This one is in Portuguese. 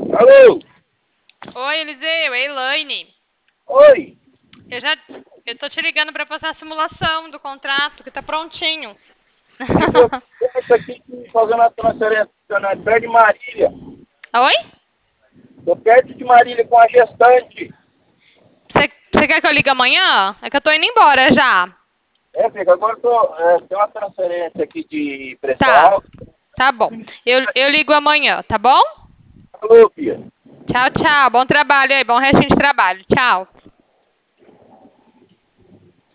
Alô? Oi, Eliseu, é Elaine. Oi? Eu tô te ligando para passar a simulação do contrato, que tá prontinho. Isso, eu tô aqui fazendo a transferência perto de Marília. Oi? Tô perto de Marília com a gestante. Você quer que eu ligue amanhã? É que eu tô indo embora já. Fica, agora tem uma transferência aqui de pressão Tá, alta. tá bom. Eu ligo amanhã, tá bom? Alô, filha? Tchau, tchau. Bom trabalho aí, bom restinho de trabalho. Tchau.